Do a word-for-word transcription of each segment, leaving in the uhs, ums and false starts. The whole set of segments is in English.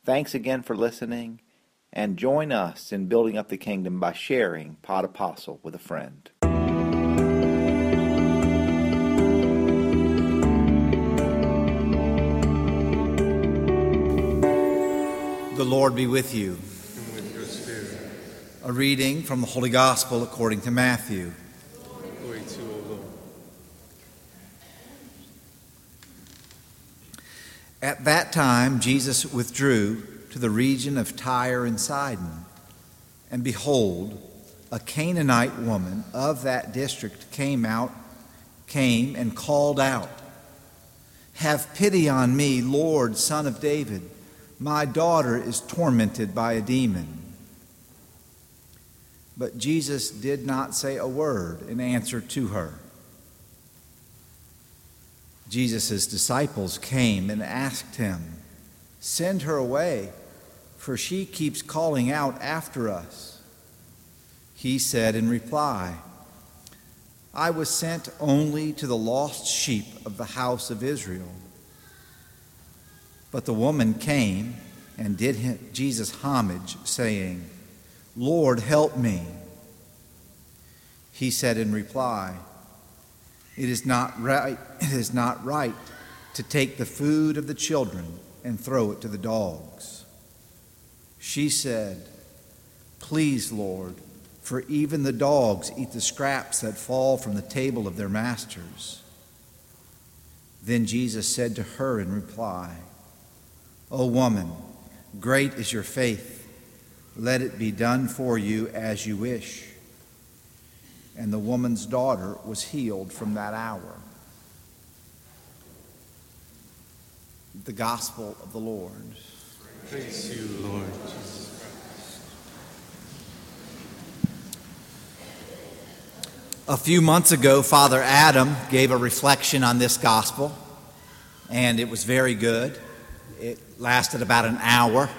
Thanks again for listening, and join us in building up the kingdom by sharing Pod Apostle with a friend. The Lord be with you. And with your spirit. A reading from the Holy Gospel according to Matthew. Glory to you, O Lord. At that time, Jesus withdrew to the region of Tyre and Sidon. And behold, a Canaanite woman of that district came out, came and called out, "Have pity on me, Lord, Son of David. My daughter is tormented by a demon." But Jesus did not say a word in answer to her. Jesus' disciples came and asked him, "Send her away, for she keeps calling out after us." He said in reply, "I was sent only to the lost sheep of the house of Israel." But the woman came and did him, Jesus homage, saying, "Lord, help me." He said in reply, "It is not right, it is not right to take the food of the children and throw it to the dogs." She said, "Please, Lord, for even the dogs eat the scraps that fall from the table of their masters." Then Jesus said to her in reply, "O woman, great is your faith. Let it be done for you as you wish." And the woman's daughter was healed from that hour. The Gospel of the Lord. Praise you, Lord Jesus Christ. A few months ago, Father Adam gave a reflection on this Gospel, and it was very good. It lasted about an hour.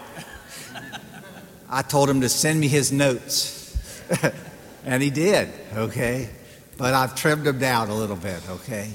I told him to send me his notes, and he did, okay? But I've trimmed them down a little bit, okay?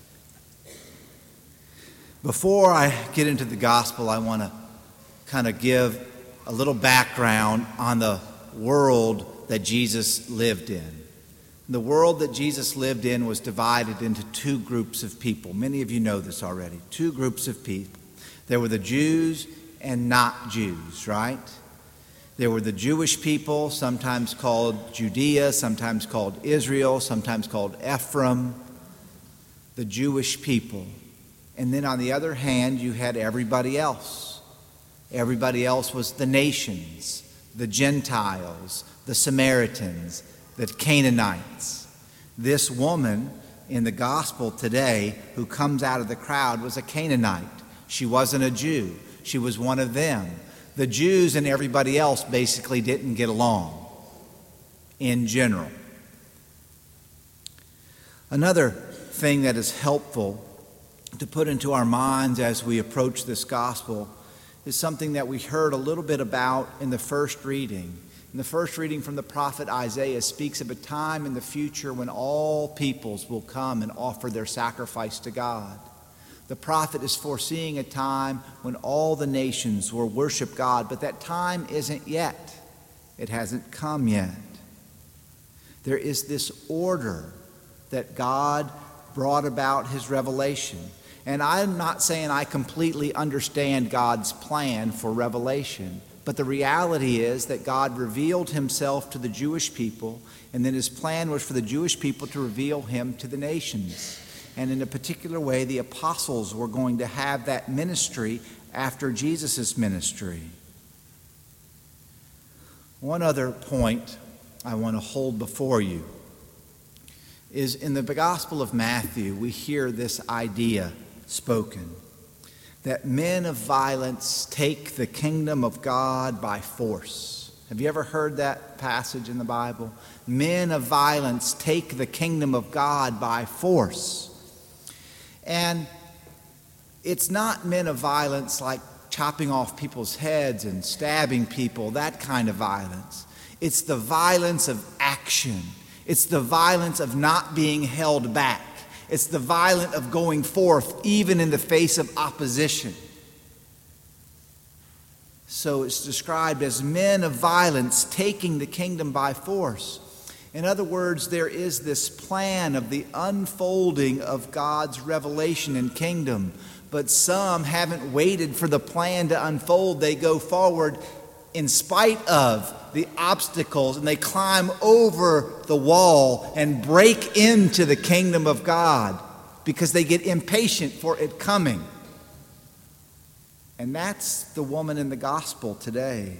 Before I get into the gospel, I want to kind of give a little background on the world that Jesus lived in. The world that Jesus lived in was divided into two groups of people. Many of you know this already. Two groups of people. There were the Jews and not Jews, right? There were the Jewish people, sometimes called Judea, sometimes called Israel, sometimes called Ephraim, the Jewish people. And then on the other hand, you had everybody else. Everybody else was the nations, the Gentiles, the Samaritans, the Canaanites. This woman in the gospel today who comes out of the crowd was a Canaanite. She wasn't a Jew. She was one of them. The Jews and everybody else basically didn't get along in general. Another thing that is helpful to put into our minds as we approach this gospel is something that we heard a little bit about in the first reading. In the first reading from the prophet Isaiah speaks of a time in the future when all peoples will come and offer their sacrifice to God. The prophet is foreseeing a time when all the nations will worship God, but that time isn't yet. It hasn't come yet. There is this order that God brought about his revelation. And I'm not saying I completely understand God's plan for revelation, but the reality is that God revealed himself to the Jewish people, and then his plan was for the Jewish people to reveal him to the nations. And in a particular way, the apostles were going to have that ministry after Jesus' ministry. One other point I want to hold before you is in the Gospel of Matthew, we hear this idea spoken, that men of violence take the kingdom of God by force. Have you ever heard that passage in the Bible? Men of violence take the kingdom of God by force. And it's not men of violence like chopping off people's heads and stabbing people, that kind of violence. It's the violence of action. It's the violence of not being held back. It's the violence of going forth even in the face of opposition. So it's described as men of violence taking the kingdom by force. In other words, there is this plan of the unfolding of God's revelation and kingdom, but some haven't waited for the plan to unfold. They go forward in spite of the obstacles, and they climb over the wall and break into the kingdom of God because they get impatient for it coming. And that's the woman in the gospel today.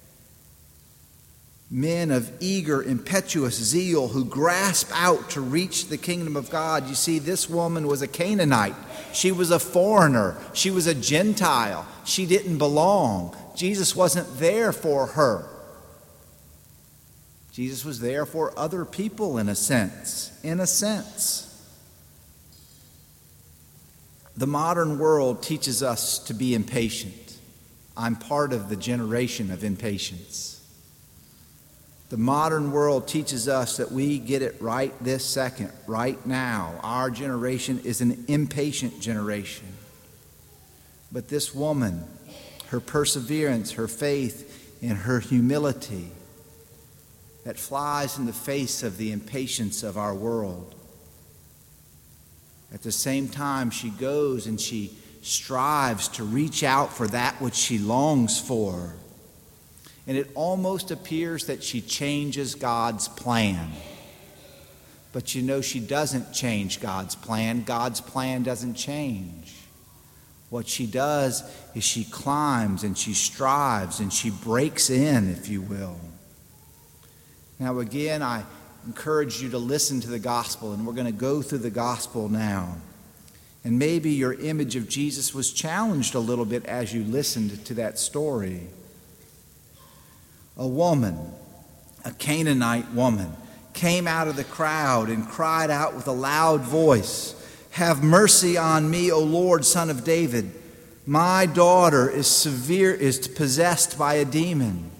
Men of eager, impetuous zeal who grasp out to reach the kingdom of God. You see, this woman was a Canaanite. She was a foreigner. She was a Gentile. She didn't belong. Jesus wasn't there for her. Jesus was there for other people in a sense. In a sense. The modern world teaches us to be impatient. I'm part of the generation of impatience. The modern world teaches us that we get it right this second, right now. Our generation is an impatient generation. But this woman, her perseverance, her faith, and her humility that flies in the face of the impatience of our world. At the same time, she goes and she strives to reach out for that which she longs for. And it almost appears that she changes God's plan. But you know, she doesn't change God's plan. God's plan doesn't change. What she does is she climbs and she strives and she breaks in, if you will. Now again, I encourage you to listen to the gospel, and we're going to go through the gospel now. And maybe your image of Jesus was challenged a little bit as you listened to that story. A woman, a Canaanite woman, came out of the crowd and cried out with a loud voice, "Have mercy on me, O Lord, Son of David. My daughter is severe, is possessed by a demon."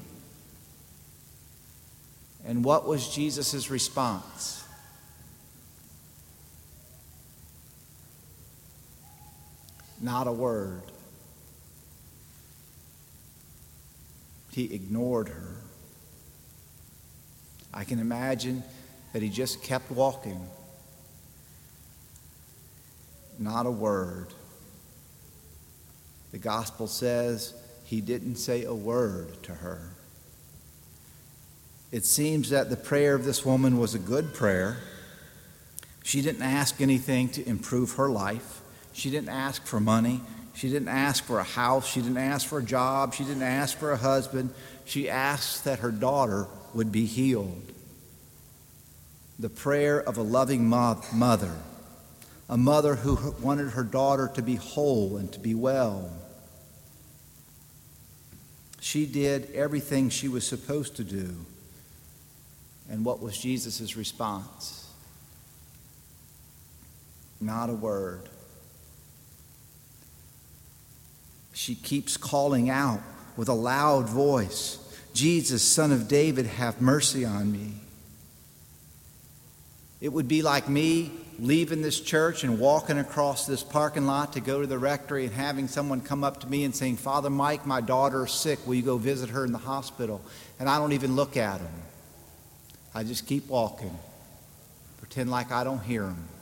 And what was Jesus' response? Not a word. He ignored her. I can imagine that he just kept walking. Not a word. The gospel says he didn't say a word to her. It seems that the prayer of this woman was a good prayer. She didn't ask anything to improve her life. She didn't ask for money. She didn't ask for a house. She didn't ask for a job. She didn't ask for a husband. She asked that her daughter would be healed. The prayer of a loving mother, a mother who wanted her daughter to be whole and to be well. She did everything she was supposed to do. And what was Jesus' response? Not a word. She keeps calling out with a loud voice, "Jesus, Son of David, have mercy on me." It would be like me leaving this church and walking across this parking lot to go to the rectory and having someone come up to me and saying, "Father Mike, my daughter is sick. Will you go visit her in the hospital?" And I don't even look at him. I just keep walking, pretend like I don't hear him.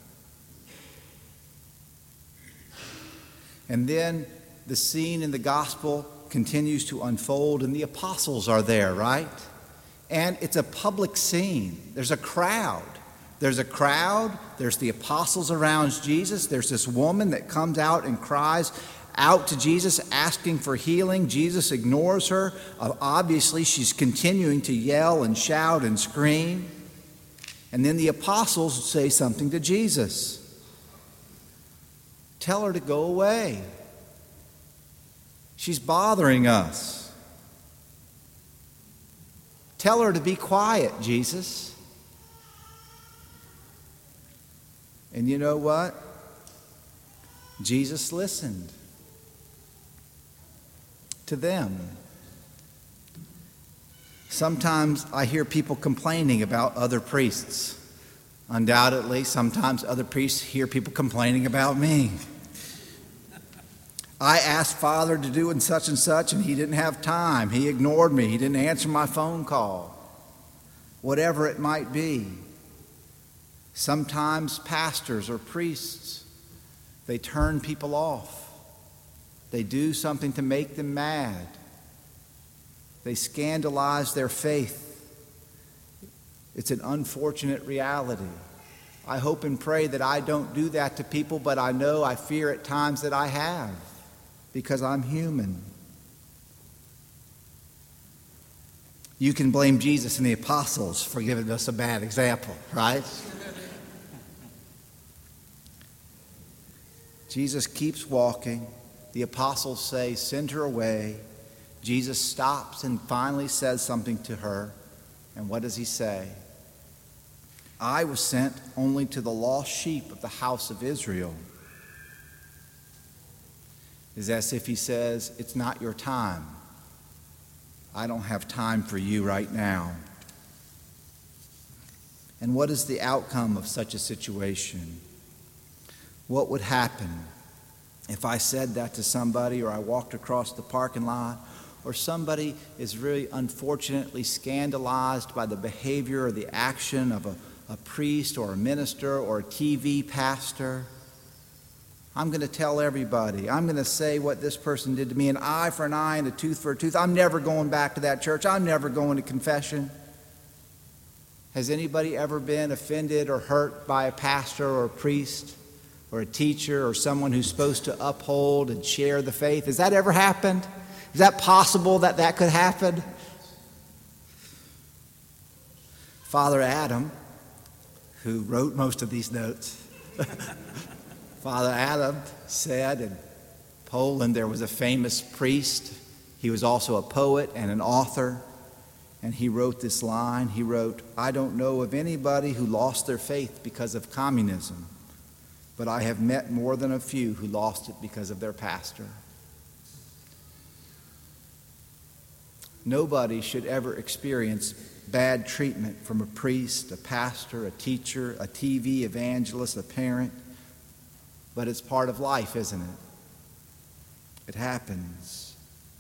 And then the scene in the gospel continues to unfold, and the apostles are there, right? And it's a public scene. There's a crowd. There's a crowd. There's the apostles around Jesus. There's this woman that comes out and cries out to Jesus, asking for healing. Jesus ignores her. Uh, obviously, she's continuing to yell and shout and scream. And then the apostles say something to Jesus. Tell her to go away. She's bothering us. Tell her to be quiet, Jesus. And you know what? Jesus listened to them. Sometimes I hear people complaining about other priests. Undoubtedly, sometimes other priests hear people complaining about me. I asked Father to do and such and such, and he didn't have time. He ignored me. He didn't answer my phone call. Whatever it might be. Sometimes pastors or priests, they turn people off. They do something to make them mad. They scandalize their faith. It's an unfortunate reality. I hope and pray that I don't do that to people, but I know I fear at times that I have, because I'm human. You can blame Jesus and the apostles for giving us a bad example, right? Jesus keeps walking. The apostles say, "Send her away." Jesus stops and finally says something to her. And what does he say? "I was sent only to the lost sheep of the house of Israel." It's as if he says, "It's not your time. I don't have time for you right now." And what is the outcome of such a situation? What would happen if I said that to somebody, or I walked across the parking lot, or somebody is really unfortunately scandalized by the behavior or the action of a, a priest or a minister or a T V pastor? I'm going to tell everybody. I'm going to say what this person did to me, an eye for an eye and a tooth for a tooth. I'm never going back to that church. I'm never going to confession. Has anybody ever been offended or hurt by a pastor or a priest or a teacher or someone who's supposed to uphold and share the faith? Has that ever happened? Is that possible that that could happen? Father Adam, who wrote most of these notes, Father Adam said in Poland there was a famous priest. He was also a poet and an author. And he wrote this line. He wrote, "I don't know of anybody who lost their faith because of communism, but I have met more than a few who lost it because of their pastor." Nobody should ever experience bad treatment from a priest, a pastor, a teacher, a T V evangelist, a parent. But it's part of life, isn't it? It happens.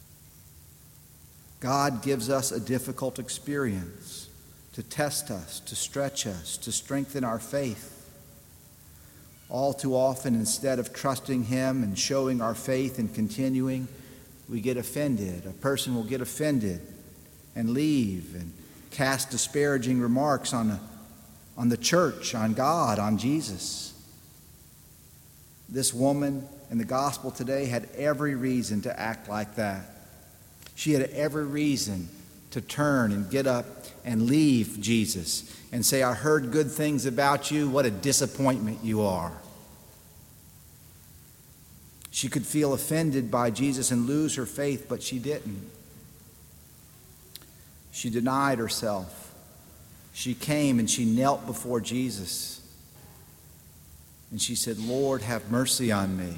God gives us a difficult experience to test us, to stretch us, to strengthen our faith. All too often, instead of trusting Him and showing our faith and continuing, we get offended. A person will get offended and leave and cast disparaging remarks on, a, on the church, on God, on Jesus. This woman in the gospel today had every reason to act like that. She had every reason to turn and get up and leave Jesus and say, "I heard good things about you. What a disappointment you are." She could feel offended by Jesus and lose her faith, but she didn't. She denied herself. She came and she knelt before Jesus. And she said, "Lord, have mercy on me."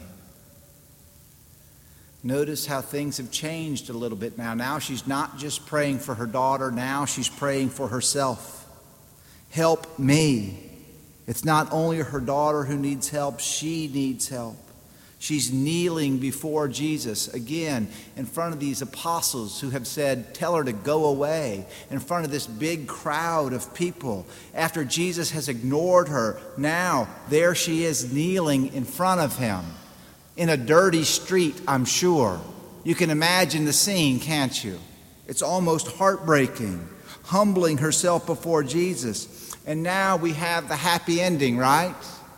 Notice how things have changed a little bit now. Now she's not just praying for her daughter. Now she's praying for herself. Help me. It's not only her daughter who needs help. She needs help. She's kneeling before Jesus again in front of these apostles who have said, "Tell her to go away," in front of this big crowd of people. After Jesus has ignored her, now there she is kneeling in front of him in a dirty street, I'm sure. You can imagine the scene, can't you? It's almost heartbreaking, humbling herself before Jesus. And now we have the happy ending, right?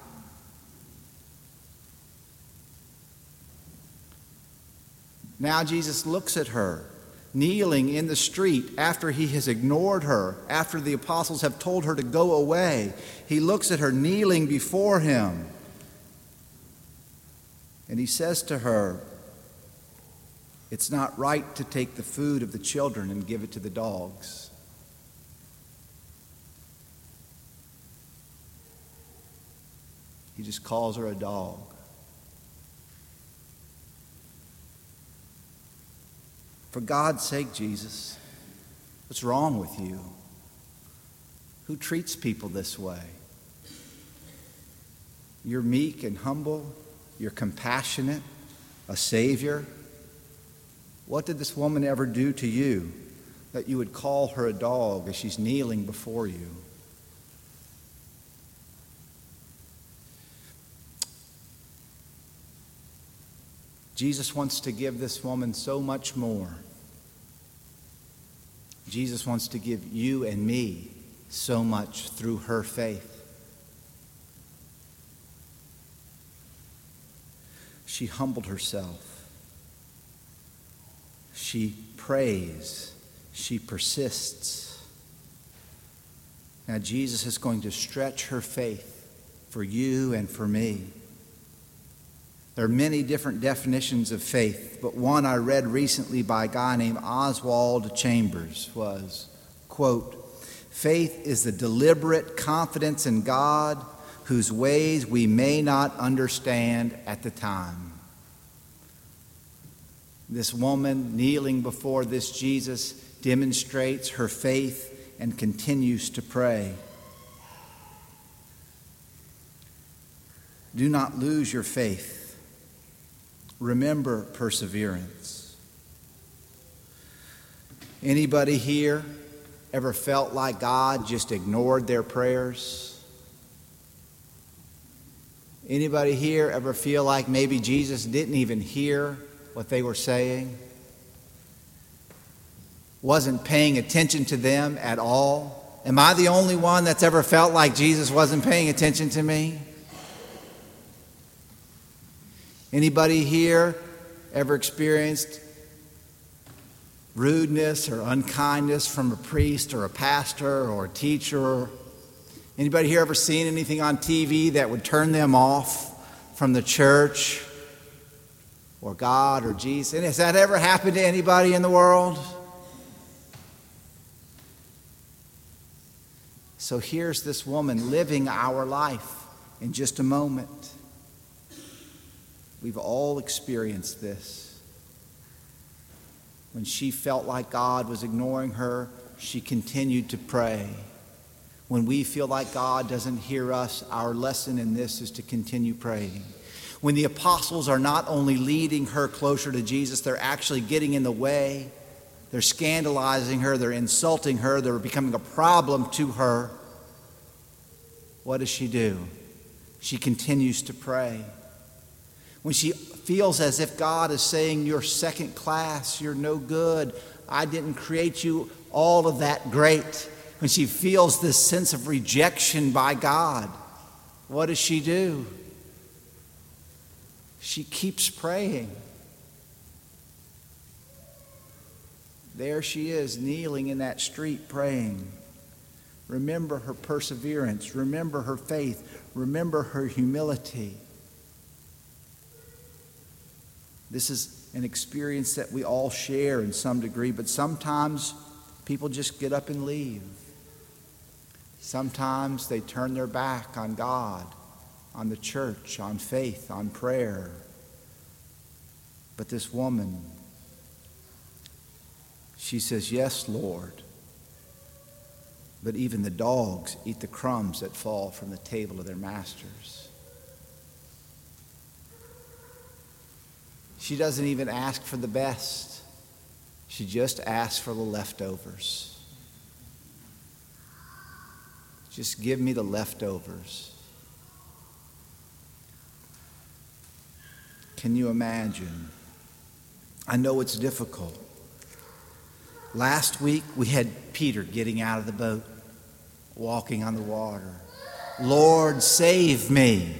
Now Jesus looks at her, kneeling in the street after he has ignored her, after the apostles have told her to go away. He looks at her kneeling before him. And he says to her, "It's not right to take the food of the children and give it to the dogs." He just calls her a dog. For God's sake, Jesus, what's wrong with you? Who treats people this way? You're meek and humble. You're compassionate, a Savior? What did this woman ever do to you that you would call her a dog as she's kneeling before you? Jesus wants to give this woman so much more. Jesus wants to give you and me so much through her faith. She humbled herself. She prays. She persists. Now Jesus is going to stretch her faith for you and for me. There are many different definitions of faith, but one I read recently by a guy named Oswald Chambers was, quote, "Faith is the deliberate confidence in God whose ways we may not understand at the time." This woman kneeling before this Jesus demonstrates her faith and continues to pray. Do not lose your faith. Remember perseverance. Anybody here ever felt like God just ignored their prayers? Anybody here ever feel like maybe Jesus didn't even hear what they were saying? Wasn't paying attention to them at all? Am I the only one that's ever felt like Jesus wasn't paying attention to me? Anybody here ever experienced rudeness or unkindness from a priest or a pastor or a teacher? Anybody here ever seen anything on T V that would turn them off from the church or God or Jesus? And has that ever happened to anybody in the world? So here's this woman living our life in just a moment. We've all experienced this. When she felt like God was ignoring her, she continued to pray. When we feel like God doesn't hear us, our lesson in this is to continue praying. When the apostles are not only leading her closer to Jesus, they're actually getting in the way. They're scandalizing her, they're insulting her, they're becoming a problem to her. What does she do? She continues to pray. When she feels as if God is saying, "You're second class, you're no good, I didn't create you all of that great." When she feels this sense of rejection by God, what does she do? She keeps praying. There she is, kneeling in that street praying. Remember her perseverance. Remember her faith. Remember her humility. This is an experience that we all share in some degree, but sometimes people just get up and leave. Sometimes they turn their back on God, on the church, on faith, on prayer. But this woman, she says, "Yes, Lord." But even the dogs eat the crumbs that fall from the table of their masters. She doesn't even ask for the best. She just asks for the leftovers. Just give me the leftovers. Can you imagine? I know it's difficult. Last week we had Peter getting out of the boat, walking on the water. "Lord, save me."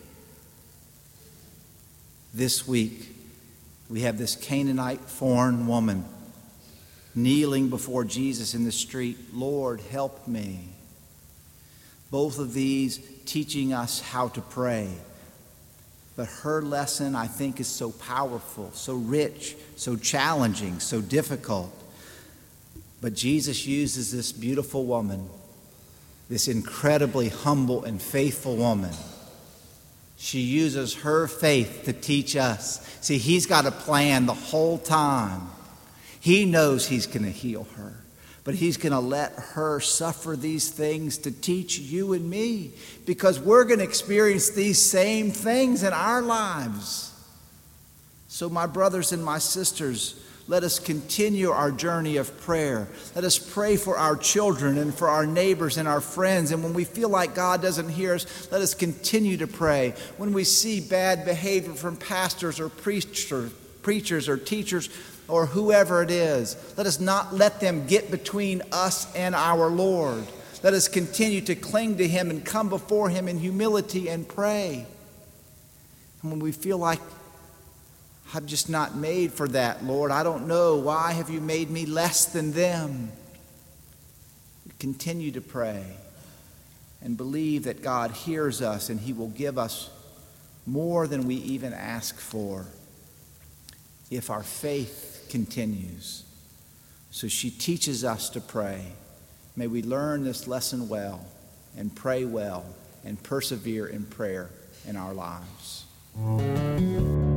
This week we have this Canaanite foreign woman kneeling before Jesus in the street. "Lord, help me." Both of these teaching us how to pray. But her lesson, I think, is so powerful, so rich, so challenging, so difficult. But Jesus uses this beautiful woman, this incredibly humble and faithful woman. She uses her faith to teach us. See, he's got a plan the whole time. He knows he's going to heal her, but he's going to let her suffer these things to teach you and me, because we're going to experience these same things in our lives. So, my brothers and my sisters, let us continue our journey of prayer. Let us pray for our children and for our neighbors and our friends. And when we feel like God doesn't hear us, let us continue to pray. When we see bad behavior from pastors or preachers, preachers or teachers or whoever it is, let us not let them get between us and our Lord. Let us continue to cling to Him and come before Him in humility and pray. And when we feel like, I'm just not made for that, Lord, I don't know, why have you made me less than them? Continue to pray and believe that God hears us and He will give us more than we even ask for if our faith continues. So she teaches us to pray. May we learn this lesson well and pray well and persevere in prayer in our lives.